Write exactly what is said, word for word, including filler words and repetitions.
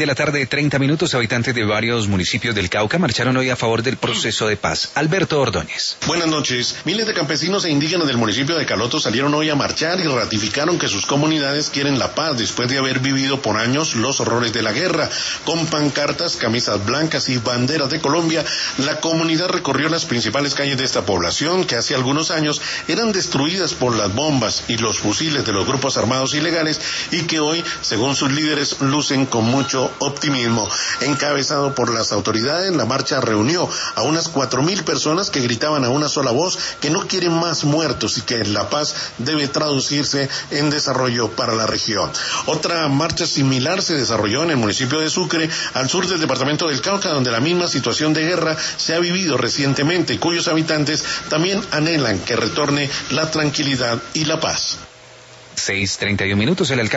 De la tarde, treinta minutos, habitantes de varios municipios del Cauca marcharon hoy a favor del proceso de paz. Alberto Ordóñez. Buenas noches. Miles de campesinos e indígenas del municipio de Caloto salieron hoy a marchar y ratificaron que sus comunidades quieren la paz después de haber vivido por años los horrores de la guerra. Con pancartas, camisas blancas y banderas de Colombia, la comunidad recorrió las principales calles de esta población que hace algunos años eran destruidas por las bombas y los fusiles de los grupos armados ilegales y que hoy, según sus líderes, lucen con mucho optimismo. Encabezado por las autoridades, la marcha reunió a unas cuatro mil personas que gritaban a una sola voz que no quieren más muertos y que la paz debe traducirse en desarrollo para la región. Otra marcha similar se desarrolló en el municipio de Sucre, al sur del departamento del Cauca, donde la misma situación de guerra se ha vivido recientemente y cuyos habitantes también anhelan que retorne la tranquilidad y la paz. seis treinta y un minutos, el alcalde